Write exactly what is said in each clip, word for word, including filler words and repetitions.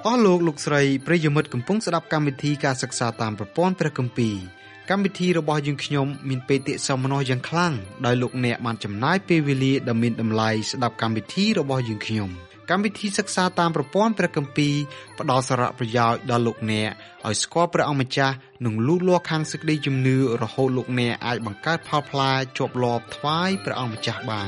អស់លោកលោកស្រីប្រិយមិត្តកំពុងស្ដាប់កម្មវិធីការសិក្សាតាមប្រព័ន្ធព្រះគម្ពីរកម្មវិធីរបស់យើងខ្ញុំមានបេតិសោមនស្សយ៉ាងខ្លាំងដោយលោកអ្នកបានចំណាយពេលវេលាដ៏មានតម្លៃស្ដាប់កម្មវិធីរបស់យើងខ្ញុំកម្មវិធីសិក្សាតាមប្រព័ន្ធព្រះគម្ពីរផ្ដល់សារៈប្រយោជន៍ដល់លោកអ្នកឲ្យស្គាល់ព្រះអង្គម្ចាស់និងលូតលាស់ខាងសេចក្តីជំនឿរហូតលោកអ្នកអាចបង្កើតផលផ្លែជាប់លាប់ថ្វាយព្រះអង្គម្ចាស់បាន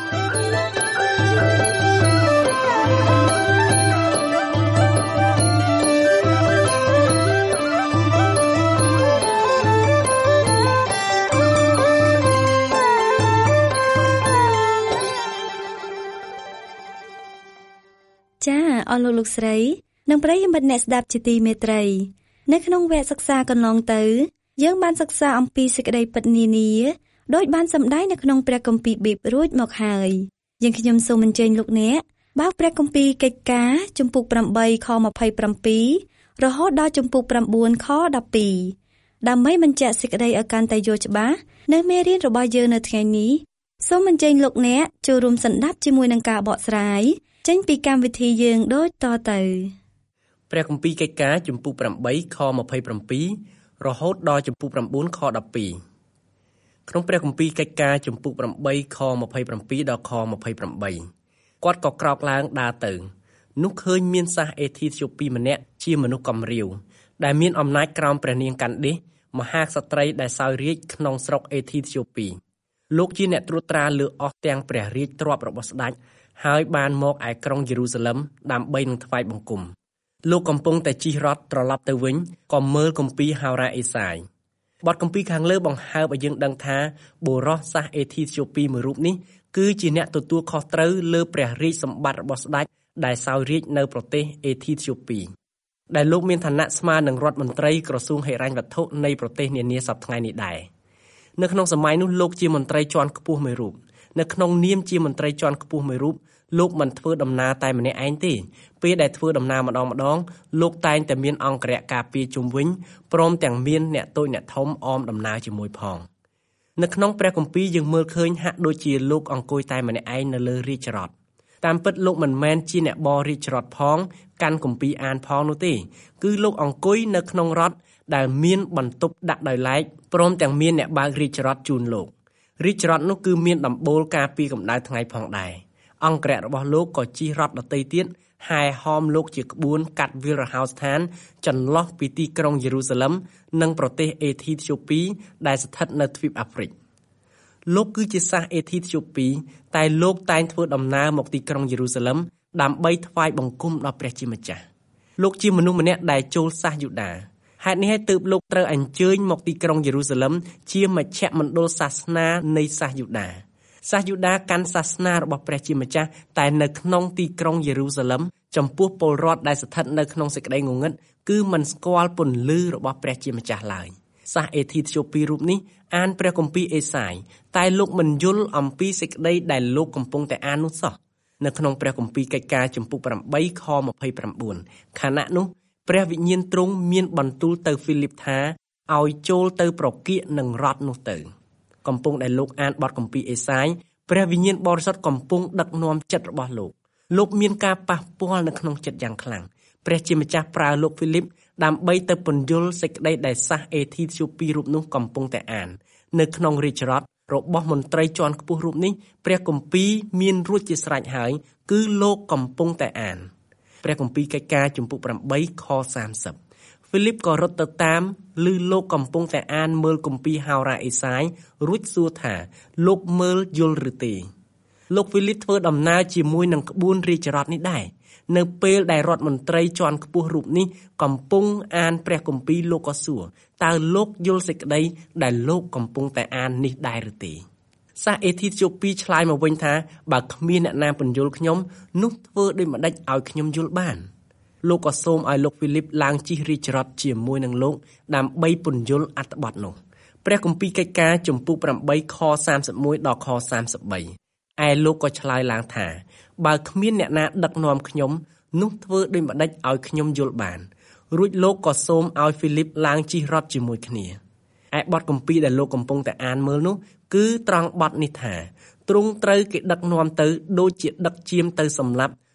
ចាអស់លោកលោកស្រីនិងប្រិយមិត្តអ្នកស្ដាប់ជាទីមេត្រីនៅក្នុងវគ្គសិក្សាកន្លងទៅយើងបានសិក្សាអំពីសេចក្តីពិតនានាដោយបានសម្ដែងនៅក្នុងព្រះគម្ពីរប៊ីបរួចមកហើយយើងខ្ញុំសូមអញ្ជើញលោកអ្នកបើកព្រះគម្ពីរកិច្ចការជំពូកប្រាំបីខម្ភៃប្រាំពីររហូតដល់ជំពូកប្រាំបួនខដប់ពីរដើម្បីបញ្ជាក់សេចក្តីឲ្យកាន់តែយល់ច្បាស់នៅមេរៀនរបស់យើងនៅថ្ងៃនេះសូមអញ្ជើញលោកអ្នកចូលរួមសន្តាប់ជាមួយនឹងការបកស្រាយចេញពីកម្មវិធីយើងដូចតទៅព្រះគម្ពីរកិច្ចការជំពូកប្រាំបីខម្ភៃប្រាំពីររហូតដល់ជំពូកប្រាំបួនខដប់ពីរក្នុងព្រះគម្ពីរកិច្ចការជំពូកប្រាំបីខម្ភៃប្រាំពីរដល់ខម្ភៃប្រាំបីគាត់ក៏ក្រោកឡើងដើរទៅនោះឃើញមានសាសអេធីធ្យូពីម្នាក់ជាមនុស្សកំរាវដែលមានអំណាចក្រោមព្រះនាងកាន់ឌេសមហាក្សត្រីដែលសោយរាជ្យក្នុងស្រុកអេធីធ្យូពីលោកជាអ្នកត្រួតត្រាលើអស់ទាំងព្រះរាជទ្រព្យរបស់ស្ដេចហើយបានមកឯក្រុងយេរូសាឡឹមដើម្បីនឹងថ្វាយបង្គំលោកកំពុងតែជិះរថត្រឡប់ទៅវិញក៏មើលគម្ពីរហោរាអេសាយបទគម្ពីរខាងលើបង្ហើបឲ្យយើងដឹងថាបុរសសាសអេធីធ្យូពីមួយរូបនេះគឺជាអ្នកទទួលខុសត្រូវលើព្រះរាជសម្បត្តិរបស់ស្ដេចដែលសោយរាជ្យនៅប្រទេសអេធីធ្យូពីដែលលោកមានឋានៈស្មើនឹងរដ្ឋមន្ត្រីក្រសួងហិរញ្ញវត្ថុនៃប្រទេសនានាសប្តាហ៍នេះដែរនៅក្នុងសម័យនោះលោកជាមន្ត្រីជាន់ខ្ពស់មួយរូបនៅក្នុងនាមជាមន្ត្រីជាន់ខ្ពស់មួយរូបលោកមិនធ្វើដំណើរតែម្នាក់ឯងទេពេលដែលធ្វើដំណើរម្ដងម្ដងលោកតែងតែមានអង្គរៈការពារជុំវិញព្រមទាំងមានអ្នកតូចអ្នកធំអមដំណើរជាមួយផងនៅក្នុងព្រះគម្ពីរយើងមើលឃើញហាក់ដូចជាលោកអង្គុយតែម្នាក់ឯងនៅលើរាជរថតាមពិតលោកមិនមែនជាអ្នកបរិរាជរថផងកាន់គម្ពីរអានផងនោះទេគឺលោកអង្គុយនៅក្នុងរថដែលមានបន្ទប់ដាក់ដោយឡែកព្រមទាំងមានអ្នកបើករាជរថជូនលោករាជរថនោះគឺមានដំបូលការពារកម្ដៅថ្ងៃផងដែរអង្គរៈរបស់លោកក៏ជិះរថដទៃទៀតហែហោមលោកជាក្បួនកាត់វាលរហោស្ថានចន្លោះពីទីក្រុងយេរូសាឡឹមនិងប្រទេសអេធីធ្យូពីដែលស្ថិតនៅទ្វីបអាហ្វ្រិកលោកគឺជាសាសអេធីធ្យូពីតែលោកតែងធ្វើដំណើរមកទីក្រុងយេរូសាឡឹមដើម្បីថ្វាយបង្គំដល់ព្រះជាម្ចាស់លោកជាមនុស្សម្នាក់ដែលចូលសាសយូដាហេតុនេះហើយទើបលោកត្រូវអញ្ជើញមកទីក្រុងយេរូសាឡឹមជាមជ្ឈមណ្ឌលសាសនានៃសាសយូដាសាសយូដាកាន់សាសនារបស់ព្រះជាម្ចាស់តែនៅក្នុងទីក្រុងយេរូសាឡឹមចំពោះពលរដ្ឋដែលស្ថិតនៅក្នុងសេចក្តីងងឹតគឺមិនស្គាល់ពន្លឺរបស់ព្រះជាម្ចាស់ឡើយសាសអេធីធ្យូពីរូបនេះអានព្រះគម្ពីរអេសាយតែលោកមិនយល់អំពីសេចក្តីដែលលោកកំពុងតែអាននោះសោះនៅក្នុងព្រះគម្ពីរកិច្ចការជំពូកប្រាំបីខម្ភៃប្រាំបួនខណៈនោះព្រះវិញ្ញាណទ្រង់មានបន្ទូលទៅហ្វីលីបថាឲ្យចូលទៅប្រគៀកនឹងរថនោះទៅកំពុងដែលលោកអានបទគម្ពីរអេសាយព្រះវិញ្ញាណបរិសុទ្ធកំពុងដឹកនាំចិត្តរបស់លោកលោកមានការប៉ះពាល់នៅក្នុងចិត្តយ៉ាងខ្លាំងព្រះជាម្ចាស់ប្រើលោកហ្វីលីបដើម្បីទៅពន្យល់សេចក្តីដែលសាសអេធីធ្យូពីរូបនោះកំពុងតែអាននៅក្នុងរាជរថរបស់មន្ត្រីជាន់ខ្ពស់រូបនេះព្រះគម្ពីរមានរួចជាស្រេចហើយគឺលោកកំពុងតែអានព្រះគម្ពីរកិច្ចការជំពូកប្រាំបីខសាមសិបហ្វីលីបក៏រត់ទៅតាមឮលោកកំពុងតែអានមើលគម្ពីរហោរាអេសាយរួចសួរថាលោកមើលយល់ឬទេលោកហ្វីលីបធ្វើដំណើរជាមួយនឹងក្បួនរាជរថនេះដែរនៅពេលដែលរដ្ឋមន្ត្រីជាន់ខ្ពស់រូបនេះកំពុងអានព្រះគម្ពីរលោកក៏សួរតើលោកយល់សេចក្តីដែលលោកកំពុងតែអាននេះដែរឬទេសាសអេធីធ្យូពីឆ្លើយមកវិញថាបើគ្មានអ្នកណាពន្យល់ខ្ញុំនោះធ្វើដូចម្ដេចឲ្យខ្ញុំយល់បានលោកក៏សូមឲ្យលោកហ្វីលីបឡើងជិះរាជរថជាមួយនឹងលោកដើម្បីពន្យល់អត្ថបទនោះព្រះគម្ពីរកិច្ចការជំពូកប្រាំបីខសាមសិបមួយដល់ខសាមសិបបីឯលោកក៏ឆ្លើយឡើងថាបើគ្មានអ្នកណាដឹកនាំខ្ញុំនោះធ្វើដូចម្ដេចឲ្យខ្ញុំយល់បានរួចលោកក៏សូមឲ្យហ្វីលីបឡើងជិះរថជាមួយគ្នាឯបទគម្ពីរដែលលោកកំពុងតែអានមើលនោះគឺត្រង់បទនេះថាទ្រង់ត្រូវគេដឹកនាំទៅដូចជាដឹកជាមទៅសម្លាប់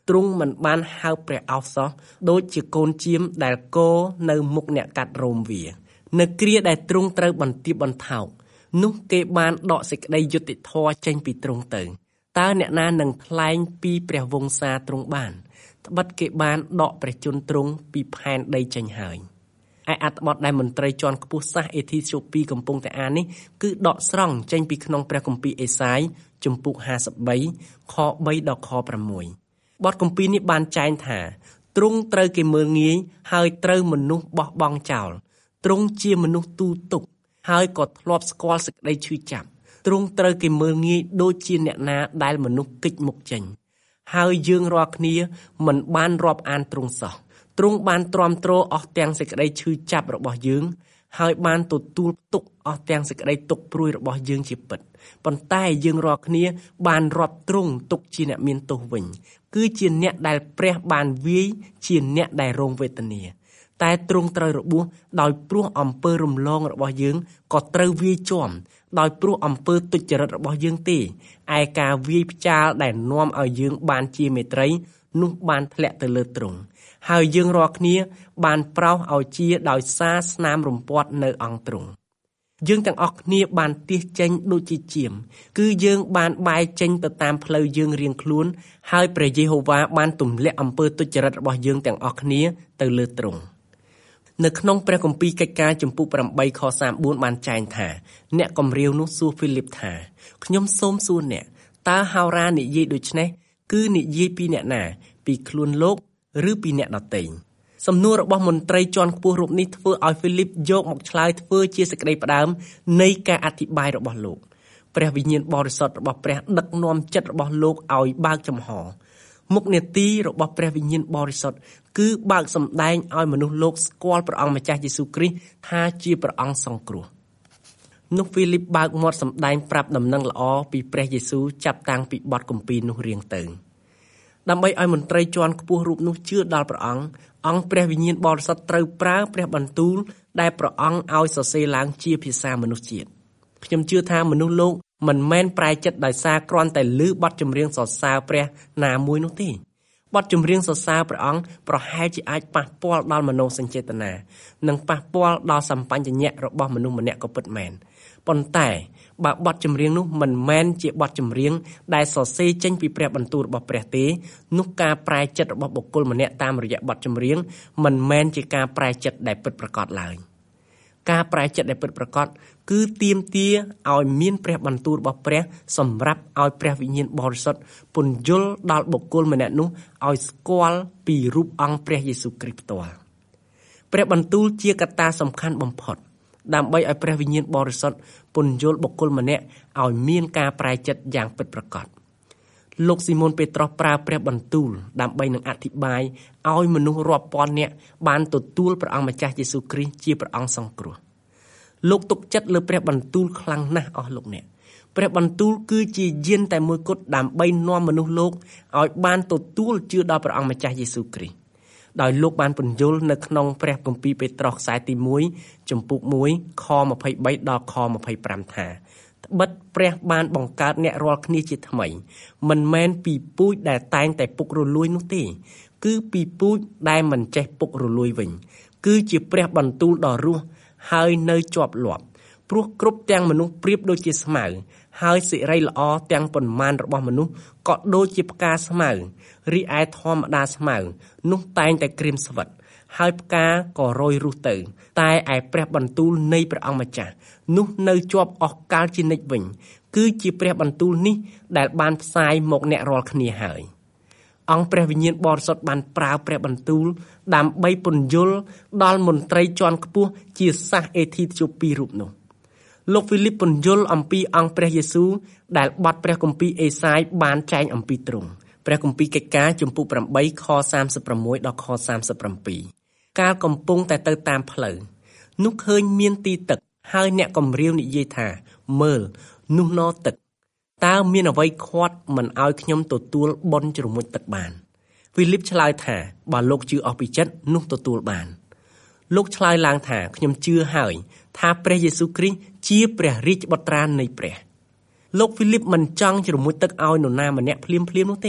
ទ្រង់មិនបានហៅព្រះឱសោះដូចជាកូនជាមដែលគោនៅមុខអ្នកកាត់រោមវានៅគ្រាដែលទ្រង់ត្រូវបន្ទាបបន្ថោកនោះគេបានដកសេចក្តីយុត្តិធម៌ចេញពីទ្រង់ទៅតើអ្នកណានឹងថ្លែងពីព្រះវង្សាទ្រង់បានត្បិតគេបានដកព្រះជន្មទ្រង់ពីផែនដីចេញហើយឯអត្ថបទដែលមន្ត្រីជាន់ខ្ពស់សាសអេធីស្យូពីកំពុងតែអាននេះគឺដកស្រង់ចេញពីក្នុងព្រះគម្ពីរអេសាយជំពូកហាសិបបីខបីដល់ខប្រាំមួយបទគម្ពីរនេះបានចែងថាទ្រង់ត្រូវគេមើលងាយហើយត្រូវមនុស្សបោះបង់ចោលទ្រង់ជាមនុស្សទូទុកហើយក៏ធ្លាប់ស្គាល់សេចក្តីឈឺចាប់ទ្រង់ត្រូវគេមើលងាយដូចជាអ្នកណាដែលមនុស្សគេចមុខចេញហើយយើងរាល់គ្នាមិនបានរាប់អានទ្រង់សោះទ្រង់បានទ្រាំទ្រអស់ទាំងសេចក្តីឈឺចាប់របស់យើងហើយបានទទួលទុកអស់ទាំងសេចក្តីទុក្ខព្រួយរបស់យើងជាពិតប៉ុន្តែយើងរាល់គ្នាបានរាប់ទ្រង់ទុកជាអ្នកមានទោសវិញគឺជាអ្នកដែលព្រះបានវាយជាអ្នកដែលរងវេទនាតែទ្រង់ត្រូវរបួសដោយព្រោះអំពើរំលងរបស់យើងក៏ត្រូវវាយជាំដោយព្រោះអំពើទុច្ចរិតរបស់យើងទេឯការវាយផ្ចាលដែលនាំឲ្យយើងបានជាមេត្រីនោះបានធ្លាក់ទៅលើទ្រង់ហើយយើងរាល់គ្នាបានប្រោសឲ្យជាដោយសារស្នាមរំពាត់នៅអង្គទ្រង់យើងទាំងអស់គ្នាបានទះចេញដូចជាជាមគឺយើងបានបែរចេញទៅតាមផ្លូវយើងរៀងខ្លួនហើយព្រះយេហូវ៉ាបានទម្លាក់អំពើទុច្ចរិតរបស់យើងទាំងអស់គ្នាទៅលើទ្រង់នៅក្នុងព្រះគម្ពីរកិច្ចការជំពូកប្រាំបីខសាមបួនបានចែងថាអ្នកកំរាវនោះសួរហ្វីលីបថាខ្ញុំសូមសួរអ្នកតើហោរានិយាយដូច្នេះគឺនិយាយពីអ្នកណាពីខ្លួនលោកឬពីអ្នកដទៃសំណួររបស់មន្ត្រីជាន់ខ្ពស់រូបនេះធ្វើឲ្យហ្វីលីបយកមកឆ្លើយធ្វើជាសេចក្តីផ្ដើមនៃការអធិប្បាយរបស់លោកព្រះវិញ្ញាណបរិសុទ្ធរបស់ព្រះដឹកនាំចិត្តរបស់លោកឲ្យបើកចំហមុខនេតិរបស់ព្រះវិញ្ញាណបរិសុទ្ធគឺបើកសម្ដែងឲ្យមនុស្សលោកស្គាល់ព្រះអង្គម្ចាស់យេស៊ូវគ្រីស្ទថាជាព្រះអង្គសង្គ្រោះនោះហ្វីលីបបើកមាត់សម្ដែងប្រាប់ដំណឹងល្អពីព្រះយេស៊ូវចាប់តាំងពីបទគម្ពីរនោះរៀងទៅដើម្បីឲ្យមន្ត្រីជាន់ខ្ពស់រូបនោះជឿដល់ព្រះអង្គអង្គព្រះវិញ្ញាណបរិសុទ្ធត្រូវប្រើព្រះបន្ទូលដែលព្រះអង្គឲ្យសរសេរឡើងជាភាសាមនុស្សជាតិខ្ញុំជឿថាមនុស្សលោកមិនមែនប្រែចិត្តដោយសារគ្រាន់តែឮបទចម្រៀងសរសើរព្រះណាមួយនោះទេបទចម្រៀងសរសើរព្រះអង្គប្រហែលជាអាចប៉ះពាល់ដល់មនោសញ្ចេតនានិងប៉ះពាល់ដល់សម្បញ្ញៈរបស់មនុស្សម្នាក់ក៏ពិតមែនប៉ុន្តែបើបទចម្រៀងនោះមិនមែនជាបទចម្រៀងដែលសរសេរចេញពីព្រះបន្ទូលរបស់ព្រះទេនោះការប្រែចិត្តរបស់បុគ្គលម្នាក់តាមរយៈបទចម្រៀងមិនមែនជាការប្រែចិត្តដែលពិតប្រាកដឡើយការប្រែចិត្តដែលពិតប្រាកដគឺទាមទារឲ្យមានព្រះបន្ទូលរបស់ព្រះសម្រាប់ឲ្យព្រះវិញ្ញាណបរិសុទ្ធពន្យល់ដល់បុគ្គលម្នាក់នោះឲ្យស្គាល់ពីរូបអង្គព្រះយេស៊ូវគ្រីស្ទផ្ទាល់ព្រះបន្ទូលជាកត្តាសំខាន់បំផុតដើម្បីឲ្យព្រះវិញ្ញាណបរិសុទ្ធពន្យល់បុគ្គលម្នាក់ឲ្យមានការប្រែចិត្តយ៉ាងពិតប្រាកដលោកស៊ីម៉ូនពេត្រុសប្រើព្រះបន្ទូលដើម្បីនឹងអធិប្បាយឲ្យមនុស្សរាប់ពាន់នាក់បានទទួលព្រះអង្គម្ចាស់យេស៊ូវគ្រីស្ទជាព្រះអង្គសង្គ្រោះលោកទុកចិត្តលើព្រះបន្ទូលខ្លាំងណាស់អស់លោកអ្នកព្រះបន្ទូលគឺជាយានតែមួយគត់ដើម្បីនាំមនុស្សលោកឲ្យបានទទួលជឿដល់ព្រះអង្គម្ចាស់យេស៊ូវគ្រីស្ទដោយលោកបានពន្យល់នៅក្នុងព្រះគម្ពីរពេត្រុសខ្សែទីមួយជំពូកមួយខម្ភៃបីដល់ខម្ភៃប្រាំថាត្បិតព្រះបានបង្កើតអ្នករាល់គ្នាជាថ្មីមិនមែនពីពូជដែលតែងតែពុករលួយនោះទេគឺពីពូជដែលមិនចេះពុករលួយវិញគឺជាព្រះបន្ទូលដ៏រស់ហើយនៅជាប់លាប់ព្រោះគ្រប់ទាំងមនុស្សប្រៀបដូចជាស្មៅហើយសិរីល្អទាំងប៉ុន្មានរបស់មនុស្សក៏ដូចជាផ្កាស្មៅរីឯធម្មតាស្មៅនោះតែងតែក្រៀមស្វិតហើយផ្កាក៏រោយរុះទៅតែឯព្រះបន្ទូលនៃព្រះអង្គម្ចាស់នោះនៅជាប់អស់កលជានិច្ចវិញគឺជាព្រះបន្ទូលនេះដែលបានផ្សាយមកអ្នករាល់គ្នាហើយអង្គព្រះវិញ្ញាណបរិសុទ្ធបានប្រើព្រះបន្ទូលដើម្បីពន្យល់ដល់មន្ត្រីជាន់ខ្ពស់ជាសាសអេធីធ្យូពីរូបនោះលោកហ្វីលីបពន្យល់អំពីអង្គព្រះយេស៊ូវដែលបទព្រះគម្ពីរអេសាយបានចែងអំពីទ្រង់ព្រះគម្ពីរកិច្ចការជំពូកប្រាំបីខសាមសិបប្រាំមួយដល់ខសាមសិបប្រាំពីរកាលកំពុងតែទៅតាមផ្លូវនោះឃើញមានទីទឹកហើយអ្នកកំរាវនិយាយថាមើលនោះណទឹកតើមានអ្វីខាត់មិនឲ្យខ្ញុំទទួលបុណ្យជ្រមុជទឹកបានហ្វីលីបឆ្លើយថាបើលោកជឿអស់ពីចិត្តនោះទទួលបានលោកឆ្លើយឡើងថាខ្ញុំជឿហើយថាព្រះយេស៊ូវគ្រីស្ទជាព្រះរាជបុត្រានៃព្រះលោកហ្វីលីបមិនចង់ជ្រមុជទឹកឲ្យនរណាម្នាក់ភ្លាមៗនោះទេ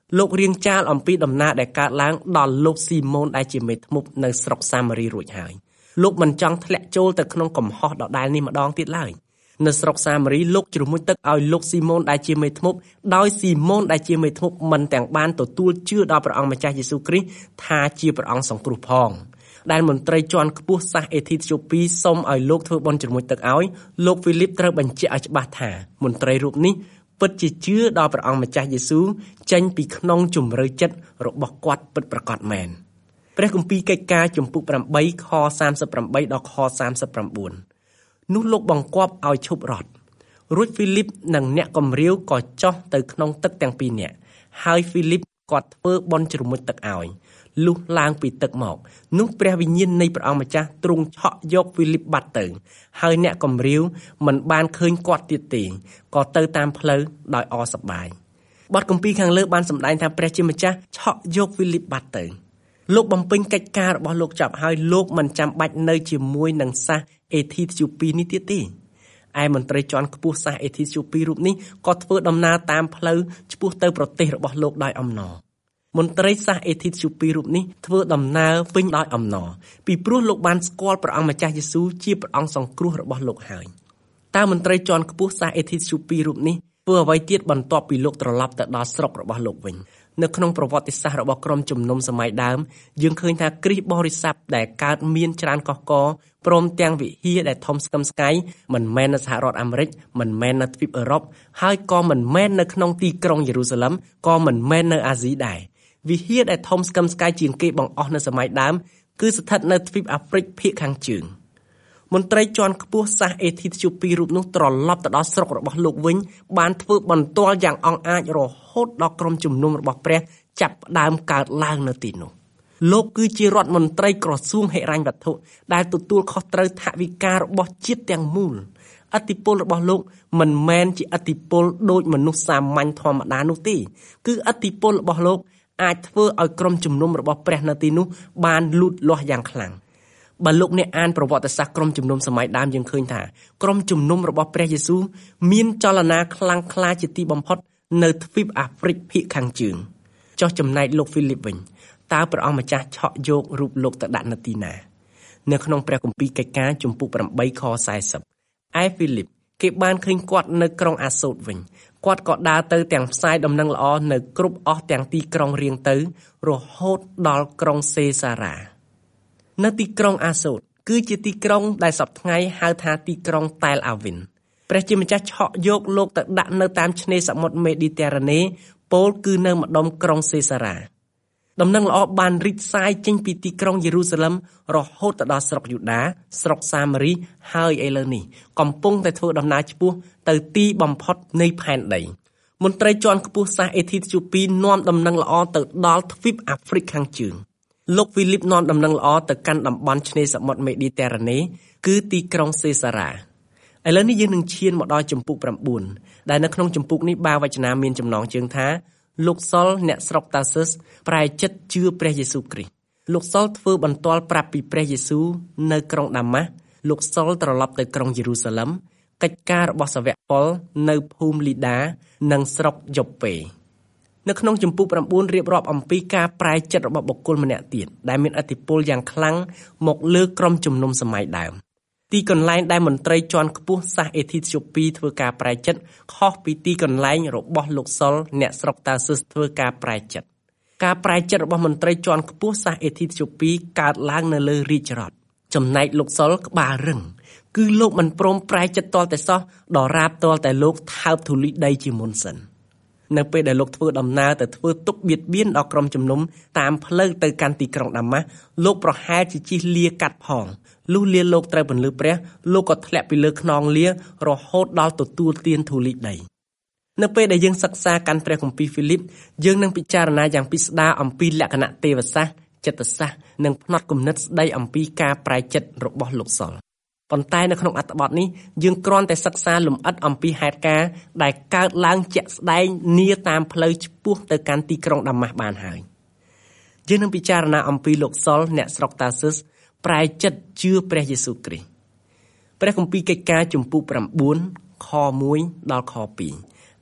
លោករៀងចាលអំពីដំណើរដែលកើតឡើងដល់លោកស៊ីម៉ូនដែលជាមេធ្មប់នៅស្រុកសាម៉ារីរួចហើយលោកមិនចង់ធ្លាក់ចូលទៅក្នុងកំហុសដដែលនេះម្ដងទៀតឡើយនៅស្រុកសាម៉ារីលោកជ្រមុជទឹកឲ្យលោកស៊ីម៉ូនដែលជាមេធ្មប់ដោយស៊ីម៉ូនដែលជាមេធ្មប់មិនទាំងបានទទួលជឿដល់ព្រះអង្គម្ចាស់យេស៊ូវគ្រីស្ទថាជាព្រះអង្គសង្គ្រោះផងដែលមន្ត្រីជាន់ខ្ពស់សាសអេធីស្យូពីសុំឲ្យលោកធ្វើបុណ្យជ្រមុជទឹកឲ្យលោកហ្វីលីបត្រូវបញ្ជាក់ឲ្យច្បាស់ថាមន្ត្រីរូបនេះពិតជាជឿដល់ព្រះអង្គម្ចាស់យេស៊ូវចេញពីក្នុងជំរឿចិត្តរបស់គាត់ពិតប្រាកដមែនព្រះគម្ពីរកិច្ចការជំពូកប្រាំបីខសាមសិបប្រាំបីដល់ខសាមសិបប្រាំបួននោះលោកបង្គាប់ឲ្យឈប់រត់រួចហ្វីលីបនិងអ្នកកំរាវក៏ចុះទៅក្នុងទឹកទាំងពីរនាក់ហើយហ្វីលីបគាត់ធ្វើបុណ្យជ្រមុជទឹកឲ្យលុះឡើងពីទឹកមកនោះព្រះវិញ្ញាណនៃព្រះអង្គម្ចាស់ទ្រង់ឆក់យកហ្វីលីបបាត់ទៅហើយអ្នកកំរាវមិនបានឃើញគាត់ទៀតទេក៏ទៅតាមផ្លូវដោយអសប្បាយបទគម្ពីរខាងលើបានសម្ដែងថាព្រះជាម្ចាស់ឆក់យកហ្វីលីបបាត់ទៅលោកបំពេញកិច្ចការរបស់លោកចប់ហើយលោកមិនចាំបាច់នៅជាមួយនឹងសាសអេធីស្យូពីនេះទៀតទេឯមន្ត្រីជាន់ខ្ពស់សាសអេធីស្យូពីរូបនេះក៏ធ្វើដំណើរតាមផ្លូវឆ្ពោះទៅប្រទេសរបស់លោកដោយអំណរមន្ត្រីសាសអេធីស្យូពីរូបនេះធ្វើដំណើរវិញដោយអំណរពីព្រោះលោកបានស្គាល់ព្រះអង្គម្ចាស់យេស៊ូវជាព្រះអង្គសង្គ្រោះរបស់លោកហើយតើមន្ត្រីជាន់ខ្ពស់សាសអេធីស្យូពីរូបនេះធ្វើអ្វីទៀតបន្ទាប់ពីលោកត្រឡប់ទៅដល់ស្រុករបស់លោកវិញនៅក្នុងប្រវត្តិសាស្ត្ររបស់ក្រុមជំនុំសម័យដើមយើងឃើញថាគ្រីស្ទបរិស័ទដែលកើតមានច្រើនកុះករព្រមទាំងវិហារដែលធំស្កឹមស្កៃមិនមែននៅសហរដ្ឋអាមេរិកមិនមែននៅទ្វីបអឺរ៉ុបហើយក៏មិនមែននៅក្នុងទីក្រុងយេរូសាឡឹមក៏មិនមែននៅអាស៊ីដែរវិហារដែលធំស្កឹមស្កៃជាងគេបង្អស់នៅសម័យដើមគឺស្ថិតនៅទ្វីបអាហ្វ្រិកភាគខាងជើងមន្ត្រីជាន់ខ្ពស់សាសអេធីស្យូពីរូបនោះត្រឡប់ទៅដល់ស្រុករបស់លោកវិញបានធ្វើបន្ទាល់យ៉ាងអង់អាចរហូតដល់ក្រុមជំនុំរបស់ព្រះចាប់ផ្ដើមកើតឡើងនៅទីនោះលោកគឺជារដ្ឋមន្ត្រីក្រសួងហិរញ្ញវត្ថុដែលទទួលខុសត្រូវថវិការបស់ជាតិទាំងមូលឥទ្ធិពលរបស់លោកមិនមែនជាឥទ្ធិពលដូចមនុស្សសាមញ្ញធម្មតានោះទេគឺឥទ្ធិពលរបស់លោកអាចធ្វើឲ្យក្រុមជំនុំរបស់ព្រះនៅទីនោះបានលូតលាស់យ៉ាងខ្លាំងបើលោកអ្នកអានប្រវត្តិសាស្ត្រក្រុមជំនុំសម័យដើមយើងឃើញថាក្រុមជំនុំរបស់ព្រះយេស៊ូវមានចលនាខ្លាំងក្លាជាទីបំផុតនៅទ្វីបអាហ្វ្រិកភាគខាងជើងចុះចំណែកលោកហ្វីលីបវិញតើព្រះអង្គម្ចាស់ឆក់យករូបលោកទៅដាក់នៅទីណានៅក្នុងព្រះគម្ពីរកិច្ចការជំពូកប្រាំបីខសែសិបឯហ្វីលីបគេបានឃើញគាត់នៅក្រុងអាសូតវិញគាត់ក៏ដើរទៅទាំងផ្សាយដំណឹងល្អនៅគ្រប់អស់ទាំងទីក្រុងរៀងទៅរហូតដល់ក្រុងសេសារ៉ានៅទីក្រុងអាសូតគឺជាទីក្រុងដែលសព្វថ្ងៃហៅថាទីក្រុងតែលអាវីនព្រះជាម្ចាស់ឆក់យកលោកទៅដាក់នៅតាមឆ្នេរសមុទ្រមេឌីទែរ៉ាណេពោលគឺនៅម្ដុំក្រុងសេសារ៉ាដំណឹងល្អបានរីកសាយចេញពីទីក្រុងយេរូសាឡឹមរហូតទៅដល់ស្រុកយូដាស្រុកសាម៉ារីហើយឥឡូវនេះកំពុងតែធ្វើដំណើរឆ្ពោះទៅទីបំផុតនៃផែនដីមន្ត្រីជាន់ខ្ពស់សាសអេធីស្យូពីនាំដំណឹងល្អទៅដល់ទ្វីបអាហ្វ្រិកខាងជើងលោកហ្វីលីបនាំដំណឹងល្អទៅកាន់តំបន់ឆ្នេរសមុទ្រមេឌីទែរ៉ាណេគឺទីក្រុងសេសារ៉ាឥឡូវនេះយើងនឹងឈានមកដល់ជំពូកប្រាំបួនដែលនៅក្នុងជំពូកនេះបាវចនាមានចំណងជើងថាលោកសុលអ្នកស្រុកតាស៊ឹសប្រែចិត្តជឿព្រះយេស៊ូវគ្រីស្ទលោកសុលធ្វើបន្ទាល់ប្រាប់ពីព្រះយេស៊ូវនៅក្រុងដាម៉ាស់លោកសុលត្រឡប់ទៅក្រុងយេរូសាឡឹមកិច្ចការរបស់សាវកប៉ុលនៅភូមិលីដានិងស្រុកយ៉ូប៉េនៅក្នុងជំពូកប្រាំបួនរៀបរាប់អំពីការប្រែចិត្តរបស់បុគ្គលម្នាក់ទៀតដែលមានឥទ្ធិពលយ៉ាងខ្លាំងមកលើក្រុមជំនុំសម័យដើមទីកន្លែងដែលមន្ត្រីជាន់ខ្ពស់សាសអេធីស្យូពីធ្វើការប្រែចិត្តខុសពីទីកន្លែងរបស់លោកសុលអ្នកស្រុកតាស៊ឹសធ្វើការប្រែចិត្តការប្រែចិត្តរបស់មន្ត្រីជាន់ខ្ពស់សាសអេធីស្យូពីកើតឡើងនៅលើរាជរដ្ឋចំណែកលោកសុលក្បាលរឹងគឺលោកមិនព្រមប្រែចិត្តទាល់តែសោះដល់រាបទាល់តែលោកថើបធូលីដីជាមុនសិននៅពេលដែលលោកធ្វើដំណើរទៅធ្វើទុកបៀតបៀនដល់ក្រុមជំនុំតាមផ្លូវទៅកាន់ទីក្រុងដាម៉ាស់លោកប្រហែលជាជិះលាកាត់ផងលុះលាលោកត្រូវពន្លឺព្រះលោកក៏ធ្លាក់ពីលើខ្នងលារហូតដល់ទទួលទានធូលីដីនៅពេលដែលយើងសិក្សាកាន់ព្រះគម្ពីរហ្វីលីបយើងនឹងពិចារណាយ៉ាងពិស្ដារអំពីលក្ខណៈទេវសាស្ត្រចិត្តសាស្ត្រនិងផ្នត់គំនិតស្ដីអំពីការប្រែចិត្តរបស់លោកសុលប៉ុន្តែនៅក្នុងអត្ថបទនេះយើងគ្រាន់តែសិក្សាលម្អិតអំពីហេតុការណ៍ដែលកើតឡើងជាក់ស្ដែងនាតាមផ្លូវឆ្ពោះទៅកាន់ទីក្រុងដាម៉ាស់បានហើយយើងនឹងពិចារណាអំពីលោកសុលអ្នកស្រុកតាស៊ឹសប្រែចិត្តជឿព្រះយេស៊ូវគ្រីស្ទព្រះគម្ពីរកិច្ចការជំពូកប្រាំបួនខមួយដល់ខពីរ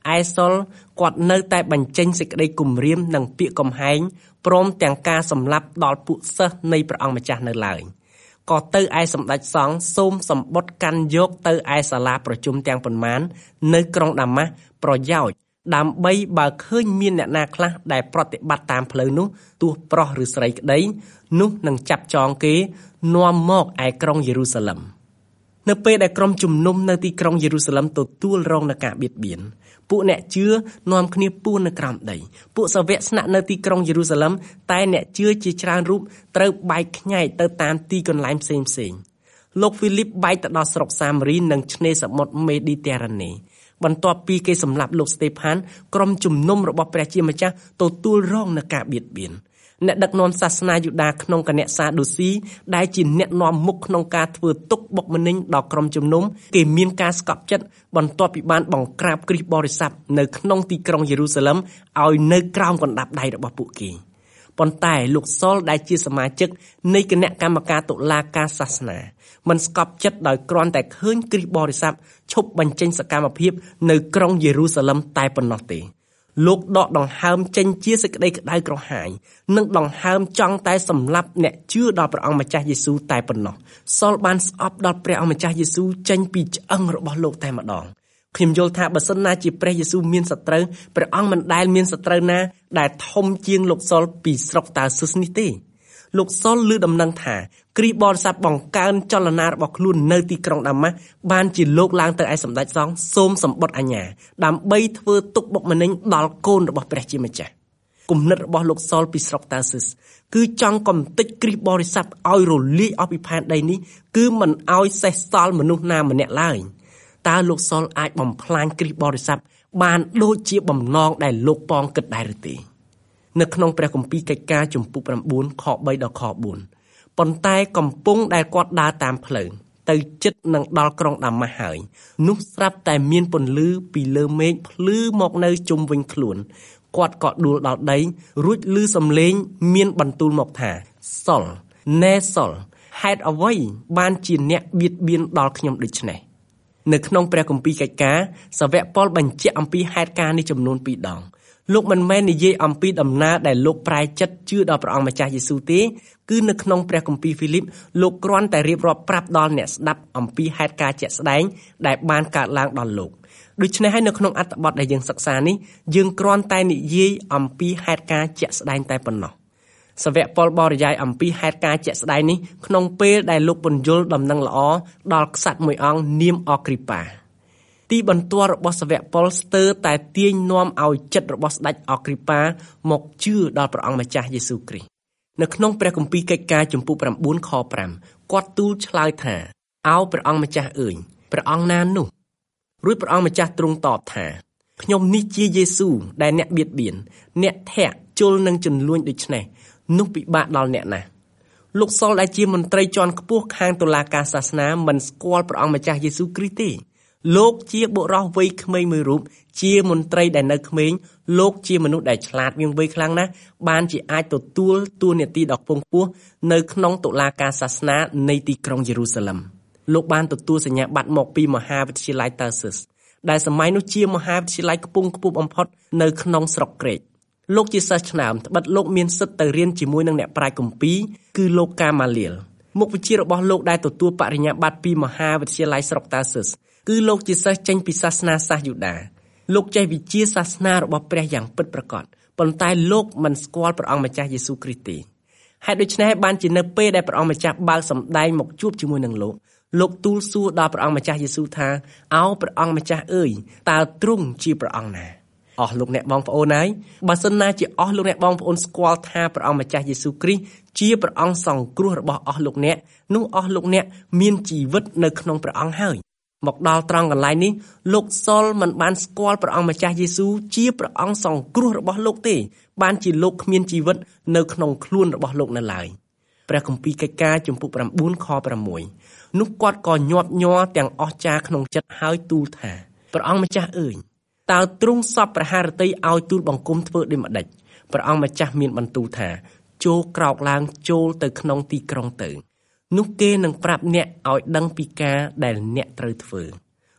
ឯសុលគាត់នៅតែបញ្ចេញសេចក្តីគំរាមនិងពាក្យកំហែងព្រមទាំងការសម្លាប់ដល់ពួកសិស្សនៃព្រះអង្គម្ចាស់នៅឡើយក៏ទៅឯសម្ដេចសង្ឃសូមសម្បត្តិកាន់យកទៅឯសាលាប្រជុំទាំងប៉ុន្មាននៅក្រុងដាម៉ាស់ប្រយោជន៍ដើម្បីបើឃើញមានអ្នកណាខ្លះដែលប្រតិបត្តិតាមផ្លូវនោះទោះប្រុសឬស្រីក្តីនោះនឹងចាប់ចងគេនាំមកឯក្រុងយេរូសាឡឹមនៅពេលដែលក្រុមជំនុំនៅទីក្រុងយេរូសាឡឹមទទួលរងនឹងការបៀតបៀនពួកអ្នកជឿនាំគ្នាពួននៅក្រោមដីពួកសាវកស្នាក់នៅទីក្រុងយេរូសាឡឹមតែអ្នកជឿជាច្រើនរូបត្រូវបែកខ្ញែកទៅតាមទីកន្លែងផ្សេងផ្សេងលោកហ្វីលីបបែកទៅដល់ស្រុកសាមារីនិងឆ្នេរសមុទ្រមេឌីទែរ៉ាណេបន្ទាប់ពីគេសម្លាប់លោកស្តេផានក្រុមជំនុំរបស់ព្រះជាម្ចាស់ទទួលរងនឹងការបៀតបៀនអ្នកដឹកនាំសាសនាយូដាក្នុងគណៈសាដូស៊ីដែលជាអ្នកនាំមុខក្នុងការធ្វើទុកបុកម្នេញដល់ក្រុមជំនុំគេមានការស្កប់ចិត្តបន្ទាប់ពីបានបង្ក្រាបគ្រីស្ទបរិស័ទនៅក្នុងទីក្រុងយេរូសាឡឹមឲ្យនៅក្រោមកណ្ដាប់ដៃរបស់ពួកគេប៉ុន្តែលោកសុលដែលជាសមាជិកនៃគណៈកម្មការតុលាការសាសនាមិនស្កប់ចិត្តដោយគ្រាន់តែឃើញគ្រីស្ទបរិស័ទឈប់បញ្ចេញសកម្មភាពនៅក្រុងយេរូសាឡឹមតែប៉ុណ្ណោះទេលោកដកដង្ហើមចេញជាសេចក្តីក្តៅក្រហាយនិងដង្ហើមចង់តែសម្លាប់អ្នកជឿដល់ព្រះអង្គម្ចាស់យេស៊ូវតែប៉ុណ្ណោះសុលបានស្អប់ដល់ព្រះអង្គម្ចាស់យេស៊ូវចេញពីឆ្អឹងរបស់លោកតែម្ដងខ្ញុំយល់ថាបើសិនណាជាព្រះយេស៊ូវមានសត្រូវព្រះអង្គមិនដែលមានសត្រូវណាដែលធំជាងលោកសុលពីស្រុកតាស៊ឹសនេះទេលោកសុលឮដំណឹងថាគ្រីស្ទបរិស័ទបង្កើនចលនារបស់ខ្លួននៅទីក្រុងដាម៉ាស់បានជាលោកឡើងទៅឯសម្ដេចសង្ឃសូមសម្បត្តិអាជ្ញាដើម្បីធ្វើទុកបុកម្នេញដល់កូនរបស់ព្រះជាម្ចាស់គំនិតរបស់លោកសុលពីស្រុកតាស៊ឹសគឺចង់កំទេចគ្រីស្ទបរិស័ទឲ្យរលាយអស់ពីផែនដីនេះគឺមិនឲ្យសេសសល់មនុស្សណាម្នាក់ឡើយតើលោកសុលអាចបំផ្លាញគ្រីស្ទបរិស័ទបានដូចជាបំណងដែលលោកប៉ងគិតដែរឬទេនៅក្នុងព្រះគម្ពីរកិច្ចការជំពូក៩ខបីដល់ខបួនប៉ុន្តែកំពុងដែលគាត់ដើរតាមផ្លូវទៅជិតនឹងដល់ក្រុងដាម៉ាស់ហើយនោះស្រាប់តែមានពន្លឺពីលើមេឃភ្លឺមកនៅជុំវិញខ្លួនគាត់ក៏ដួលដល់ដីរួចឮសំឡេងមានបន្ទូលមកថាសុលណែសុលហេតុអ្វីបានជាអ្នកបៀតបៀនដល់ខ្ញុំដូច្នេះនៅក្នុងព្រះគម្ពីរកិច្ចការសាវកប៉ុលបញ្ជាក់អំពីហេតុការណ៍នេះចំនួនពីរដងលោកមិនមែននិយាយអំពីដំណើរដែលលោកប្រែចិត្តជឿដល់ព្រះអង្គម្ចាស់យេស៊ូវទេគឺនៅក្នុងព្រះគម្ពីរហ្វីលីបលោកគ្រាន់តែរៀបរាប់ប្រាប់ដល់អ្នកស្ដាប់អំពីហេតុការណ៍ជាក់ស្ដែងដែលបានកើតឡើងដល់លោកដូច្នេះហើយនៅក្នុងអត្ថបទដែលយើងសិក្សានេះយើងគ្រាន់តែនិយាយអំពីហេតុការណ៍ជាក់ស្ដែងតែប៉ុណ្ណោះសាវកប៉ុលបរិយាយអំពីហេតុការណ៍ជាក់ស្ដែងនេះក្នុងពេលដែលលោកពន្យល់ដំណឹងល្អដល់ក្សត្រមួយអង្គនាមអគ្រីប៉ាទីបន្ទាល់របស់សាវកប៉ុលស្ទើរតែទាញនាំឲ្យចិត្តរបស់ស្ដេចអគ្រីប៉ាមកជឿដល់ព្រះអង្គម្ចាស់យេស៊ូវគ្រីស្ទនៅក្នុងព្រះគម្ពីរកិច្ចការជំពូក៩ខប្រាំគាត់ទូលឆ្លើយថាអោព្រះអង្គម្ចាស់អើយព្រះអង្គណានោះរួចព្រះអង្គម្ចាស់ទ្រង់តបថាខ្ញុំនេះជាយេស៊ូវដែលអ្នកបៀតបៀនអ្នកធាក់ជល់នឹងជន្លួញដូច្នេះនោះពិបាកដល់អ្នកណាស់លោកសុលដែលជាមន្ត្រីជាន់ខ្ពស់ខាងតុលាការសាសនាមិនស្គាល់ព្រះអង្គម្ចាស់យេស៊ូវគ្រីស្ទទេលោកជាបុរសវ័យក្មេងមួយរូបជាមន្ត្រីដែលនៅក្មេងលោកជាមនុស្សដែលឆ្លាតវាងវៃខ្លាំងណាស់បានជាអាចទទួលតួនាទីដ៏ខ្ពង់ខ្ពស់នៅក្នុងតុលាការសាសនានៃទីក្រុងយេរូសាឡឹមលោកបានទទួលសញ្ញាបត្រមកពីមហាវិទ្យាល័យតាស៊ឹសដែលសម័យនោះជាមហាវិទ្យាល័យខ្ពង់ខ្ពស់បំផុតនៅក្នុងស្រុកក្រេតលោកជាសិស្សឆ្នើមត្បិតលោកមានសិទ្ធិទៅរៀនជាមួយនឹងអ្នកប្រាជ្ញគម្ពីរគឺលោកកាម៉ាលៀលមុខវិជ្ជារបស់លោកដែលទទួលបរិញ្ញាបត្រពីមហាវិទ្យាល័យស្រុកតាស៊ឹសគឺលោកជាសិស្សចេញពីសាសនាសាសយូដាលោកចេះវិជ្ជាសាសនារបស់ព្រះយ៉ាងពិតប្រាកដប៉ុន្តែលោកមិនស្គាល់ព្រះអង្គម្ចាស់យេស៊ូវគ្រីស្ទទេហេតុដូច្នេះបានជានៅពេលដែលព្រះអង្គម្ចាស់បើកសម្ដែងមកជួបជាមួយនឹងលោកលោកទូលសួរដល់ព្រះអង្គម្ចាស់យេស៊ូវថាអោព្រះអង្គម្ចាស់អើយតើទ្រង់ជាព្រះអង្គណាអស់លោកអ្នកបងប្អូនហើយបើសិនណាជាអស់លោកអ្នកបងប្អូនស្គាល់ថាព្រះអង្គម្ចាស់យេស៊ូវគ្រីស្ទជាព្រះអង្គសង្គ្រោះរបស់អស់លោកអ្នកនោះអស់លោកអ្នកមានជីវិតនៅក្នុងព្រះអង្គហើយមកដល់ត្រង់កន្លែងនេះលោកសុលមិនបានស្គាល់ព្រះអង្គម្ចាស់យេស៊ូវជាព្រះអង្គសង្គ្រោះរបស់លោកទេបានជាលោកគ្មានជីវិតនៅក្នុងខ្លួនរបស់លោកនៅឡើយព្រះគម្ពីរកិច្ចការជំពូក៩ខប្រាំមួយនោះគាត់ក៏ញាប់ញ័រទាំងអស់ចាក្នុងចិត្តហើយទូលថាព្រះអង្គម្ចាស់អើយតើទ្រង់សពព្រះハរតីឲ្យទូលបង្គំធ្វើដូចម្ដេចព្រះអង្គម្ចាស់មានបន្ទូលថាចូលក្រោកឡើងចូលទៅក្នុងទីក្រុងទៅនោះគេនឹងប្រាប់អ្នកឲ្យដឹងពីការដែលអ្នកត្រូវធ្វើ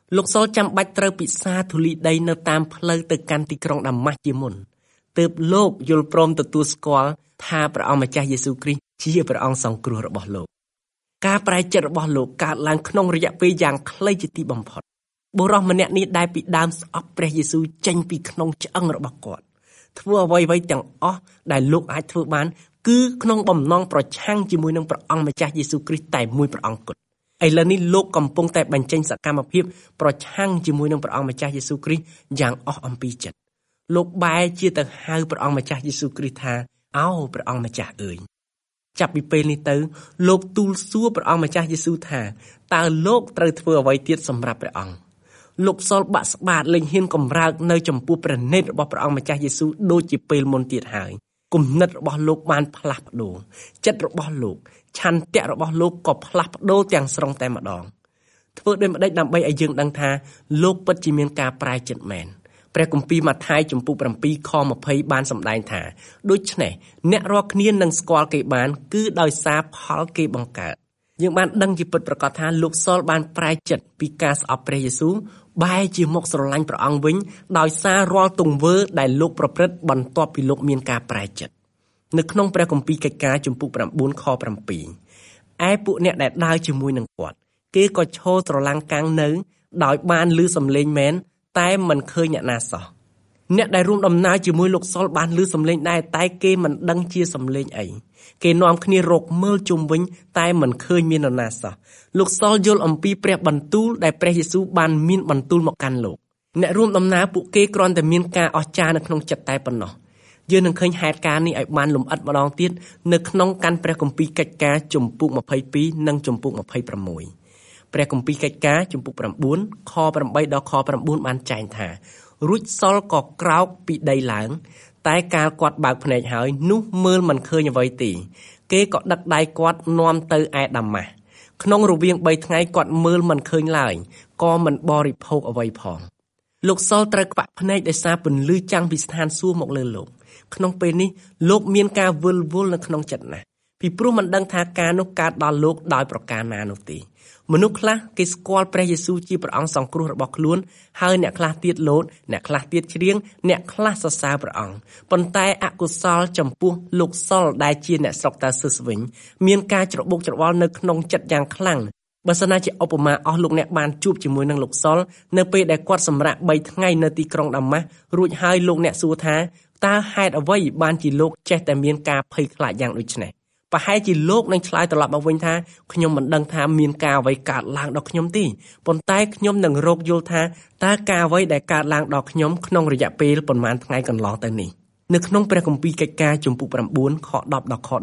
លោកសុលចាំបាច់ត្រូវពិសាធូលីដីនៅតាមផ្លូវទៅកាន់ទីក្រុងដាម៉ាស់ជាមុនទើបលោកយល់ព្រមទទួលស្គាល់ថាព្រះអង្គម្ចាស់យេស៊ូវគ្រីស្ទជាព្រះអង្គសង្គ្រោះរបស់លោកការប្រែចិត្តរបស់លោកកើតឡើងក្នុងរយៈពេលយ៉ាងខ្លីជាទីបំផុតបុរសម្នាក់នេះដែលពីដើមស្អប់ព្រះយេស៊ូវចេញពីក្នុងឆ្អឹងរបស់គាត់ធ្វើអ្វីៗទាំងអស់ដែលលោកអាចធ្វើបានគឺក្នុងបំណងប្រឆាំងជាមួយនឹងព្រះអង្គម្ចាស់យេស៊ូវគ្រីស្ទតែមួយព្រះអង្គគត់ឥឡូវនេះលោកកំពុងតែបញ្ចេញសកម្មភាពប្រឆាំងជាមួយនឹងព្រះអង្គម្ចាស់យេស៊ូវគ្រីស្ទយ៉ាងអស់អំពីចិត្តលោកបែរជាទៅហៅព្រះអង្គម្ចាស់យេស៊ូវគ្រីស្ទថាអោព្រះអង្គម្ចាស់អើយចាប់ពីពេលនេះទៅលោកទូលសួរព្រះអង្គម្ចាស់យេស៊ូវថាតើលោកត្រូវធ្វើអ្វីទៀតសម្រាប់ព្រះអង្គលោកសុលបាក់ស្បាតលែងហ៊ានកម្រើកនៅចំពោះព្រះនេតរបស់ព្រះអង្គម្ចាស់យេស៊ូវដូចជាពេលមុនទៀតហើយគំនិតរបស់លោកបានផ្លាស់ប្ដូរចិត្តរបស់លោកឆន្ទៈរបស់លោកក៏ផ្លាស់ប្ដូរទាំងស្រុងតែម្ដងធ្វើដូចម្ដេចដើម្បីឲ្យយើងដឹងថាលោកពិតជាមានការប្រែចិត្តមែនព្រះគម្ពីរម៉ាថាយចំពុក7ខ20បានសម្ដែងថាដូច្នេះអ្នករាល់គ្នានឹងស្គាល់គេបានគឺដោយសារផលគេបង្កើតយើងបានដឹងជាពិតប្រាកដថាលោកសុលបានប្រែចិត្តពីការស្អប់ព្រះយេស៊ូវបែរជាមកស្រឡាញ់ព្រះអង្គវិញដោយសាររាល់ទង្វើដែលលោកប្រព្រឹត្តបន្ទាប់ពីលោកមានការប្រែចិត្តនៅក្នុងព្រះគម្ពីរកិច្ចការចំពុក9ខ7ឯពួកអ្នកដែលដើរជាមួយនឹងគាត់គេក៏ឈរត្រឡាំងកាំងនៅដោយបានឮសំឡេងមែនតែមិនឃើញអ្នកណាសោះអ្នកដែលរួមដំណើរជាមួយលោកសុលបានឮសំឡេងដែរតែគេមិនដឹងជាសំឡេងអីគេនាំគ្នារកមើលជុំវិញតែមិនឃើញមាននរណាសោះលោកសុលយល់អំពីព្រះបន្ទូលដែលព្រះយេស៊ូវបានមានបន្ទូលមកកាន់លោកអ្នករួមដំណើរពួកគេគ្រាន់តែមានការអស្ចារ្យនៅក្នុងចិត្តតែប៉ុណ្ណោះយើងនឹងឃើញហេតុការណ៍នេះឲ្យបានលម្អិតម្ដងទៀតនៅក្នុងកាន់ព្រះគម្ពីរកិច្ចការជំពូក22និងជំពូក26ព្រះគម្ពីរកិច្ចការជំពូក9ខ8ដល់ខ9បានចែងថារួចសុលក៏ក្រោកពីដីឡើងតែកាលគាត់បើកភ្នែកហើយនោះមើលមិនឃើញអ្វីទេគេក៏ដឹកដៃគាត់នាំទៅឯដាម៉ាស់ក្នុងរវាង3ថ្ងៃគាត់មើលមិនឃើញឡើយក៏មិនបរិភោគអ្វីផងលោកសុលត្រូវខ្វាក់ភ្នែកដោយសារពន្លឺចាំងពីស្ថានសួគ៌មកលើលោកក្នុងពេលនេះលោកមានការវិលវល់នៅក្នុងចិត្តណាស់ពីព្រោះមិនដឹងថាការនោះកើតដល់លោកដោយប្រការណានោះទេមនុស្សខ្លះគេស្គាល់ព្រះយេស៊ូវជាព្រះអង្គសង្គ្រោះរបស់ខ្លួនហើយអ្នកខ្លះទៀតលោតអ្នកខ្លះទៀតច្រៀងអ្នកខ្លះសរសើរព្រះអង្គប៉ុន្តែអកុសលចំពោះលោកសុលដែលជាអ្នកស្រុកតាស៊ឹសវិញមានការច្របូកច្របល់នៅក្នុងចិត្តយ៉ាងខ្លាំងបើសិនណាជាឧបមាអស់លោកអ្នកបានជួបជាមួយនឹងលោកសុលនៅពេលដែលគាត់សម្រាក3ថ្ងៃនៅទីក្រុងដាម៉ាស់រួចហើយលោកអ្នកសួរថាតើហេតុអ្វីបានជាលោកចេះតែមានការភ័យខ្លាចយ៉ាងដូចនេះប្រហែលជាលោកនឹងឆ្លើយត្រឡប់មកវិញថាខ្ញុំមិនដឹងថាមានការអ្វីកើតឡើងដល់ខ្ញុំទេប៉ុន្តែខ្ញុំនឹងរកយល់ថាតើការអ្វីដែលកើតឡើងដល់ខ្ញុំក្នុងរយៈពេលប៉ុន្មានថ្ងៃកន្លងទៅនេះនៅក្នុងព្រះគម្ពីរកិច្ចការជំពូក9ខ10ដល់ខ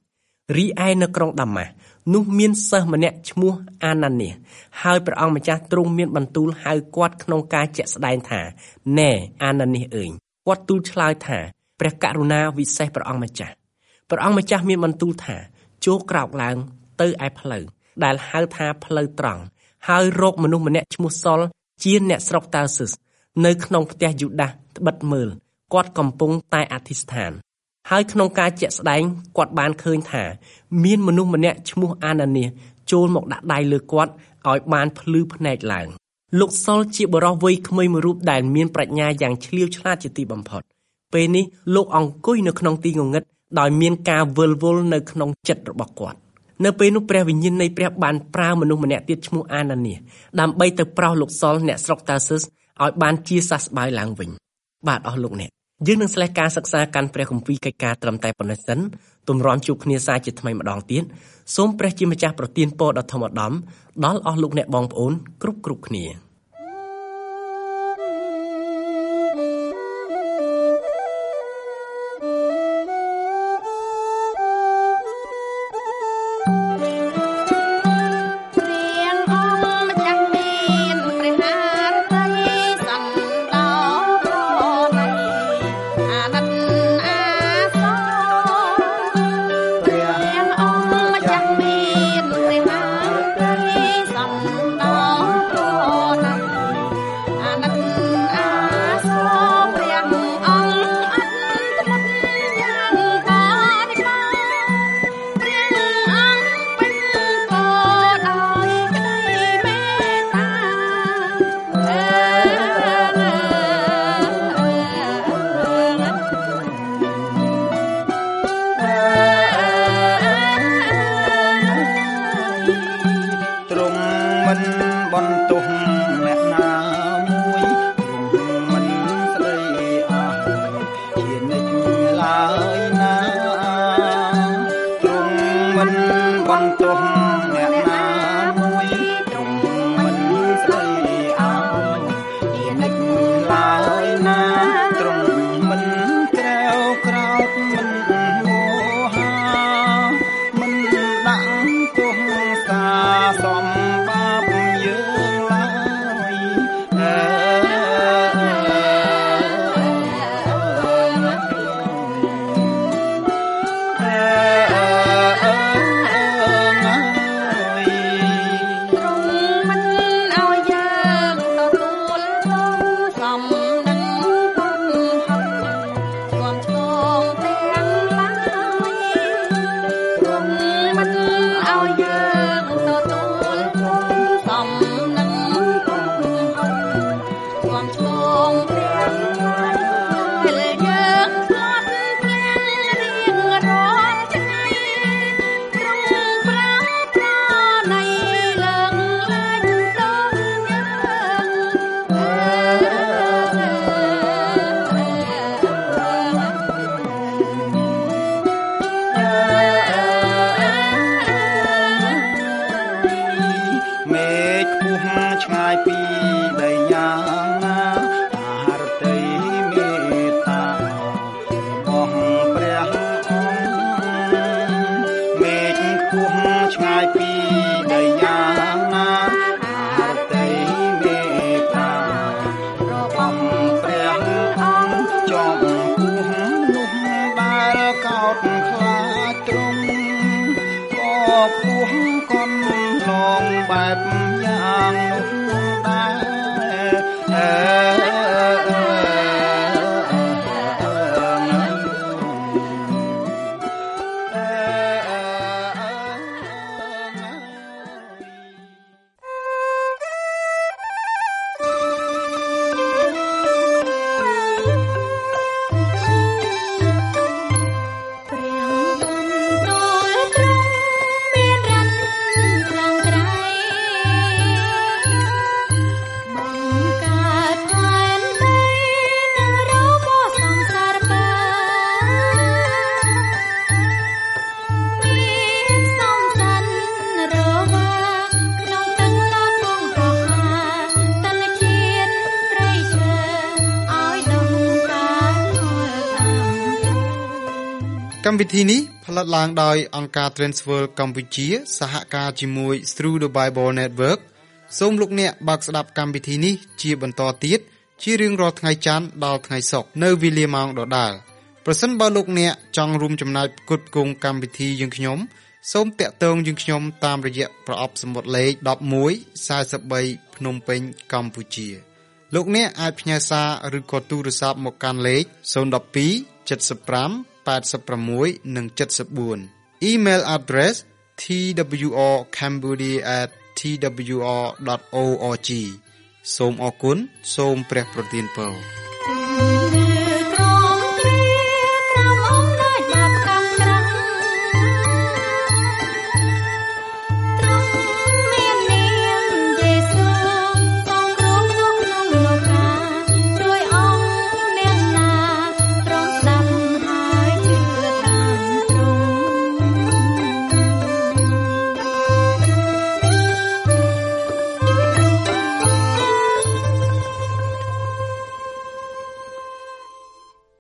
12រីឯនៅក្រុងដាម៉ាស់នោះមានសិស្សម្នាក់ឈ្មោះអាណានីហើយព្រះអង្គម្ចាស់ទ្រង់មានបន្ទូលហៅគាត់ក្នុងការជាក់ស្ដែងថាណែអាណានីអើយគាត់ទូលឆ្លើយថាព្រះករុណាវិសេសព្រះអង្គម្ចាស់ព្រះអង្គម្ចាស់មានបន្ទូលថាចូលក្រោកឡើងទៅឯផ្លូវដែលហៅថាផ្លូវត្រង់ហើយរកមនុស្សម្នាក់ឈ្មោះសុលជាអ្នកស្រុកតាស៊ឹសនៅក្នុងផ្ទះយូដាសត្បិតមើលគាត់កំពុងតែអធិស្ឋានហើយក្នុងការជាក់ស្ដែងគាត់បានឃើញថាមានមនុស្សម្នាក់ឈ្មោះអាណានីចូលមកដាក់ដៃលើគាត់ឲ្យបានភ្លឺភ្នែកឡើងលោកសុលជាបុរសវ័យក្មេងមួយរូបដែលមានប្រាជ្ញាយ៉ាងឆ្លៀវឆ្លាតជាទីបំផុតពេលនេះលោកអង្គុយនៅក្នុងទីងងឹតដោយមានការវិលវល់នៅក្នុងចិត្តរបស់គាត់នៅពេលនោះព្រះវិញ្ញាណនៃព្រះបានប្រើមនុស្សម្នាក់ទៀតឈ្មោះអាណានីដើម្បីទៅប្រោសលោកសុលអ្នកស្រុកតាស៊ឹសឲ្យបានជាសះស្បើយឡើងវិញបាទអស់លោកអ្នកយើងនឹងស្លេះការសិក្សាកាន់ព្រះគម្ពីរកិច្ចការត្រឹមតែប៉ុណ្ណេះសិនទម្រាំជួបគ្នាសាជាថ្មីម្ដងទៀតសូមព្រះជាម្ចាស់ប្រទានពរដ៏ធំឧត្តមដល់អស់លោកអ្នកបងប្អូនគ្រប់គ្រប់គ្នាណបន្ទោសអ្នកណាមួយទ្រង់មិនស្ដីឲ្យជានិច្ចឡើយណាទ្រង់មិនក្រែវក្រោតមិនមោហាមិនដាក់ទោសសាសំបាបយើងឡើយអើឆ្ងាយពីដីយ៉ាងណាអារតីមេត្តារបស់ព្រះអង្គមេឃខ្ពស់ឆ្ងាយពីដីយ៉ាងណាអារតីមេត្តារបស់ព្រះអង្គចំពោះនោះដែលកោតខ្លាចទ្រង់ក៏ពោះកន់ឡងបែបយ៉ាងនោះកម្មវិធីនេះផលិតឡើងដោយអង្គការ Transworld កម្ពុជាសហការជាមួយ Through the Bible Network សូមលោកអ្នកបើកស្ដាប់កម្មវិធីនេះជាបន្តទៀតជារៀងរាល់ថ្ងៃច័ន្ទដល់ថ្ងៃសុក្រនៅវេលាម៉ោងដដែលប្រសិនបើលោកអ្នកចង់រួមចំណែកផ្គត់ផ្គង់កម្មវិធីយើងខ្ញុំសូមតាក់ទងយើងខ្ញុំតាមរយៈប្រអប់សំបុត្រលេខដប់មួយ សែនបី ភ្នំពេញកម្ពុជាលោកអ្នកអាចផ្ញើសារឬក៏ទូរស័ព្ទមកកាន់លេខศูนย์ หนึ่ง สอง เจ็ด ห้า แปด หก និង เจ็ด สี่ Email address t w r cambodia at t w r dot org សូមអរគុណសូមព្រះប្រទានពរ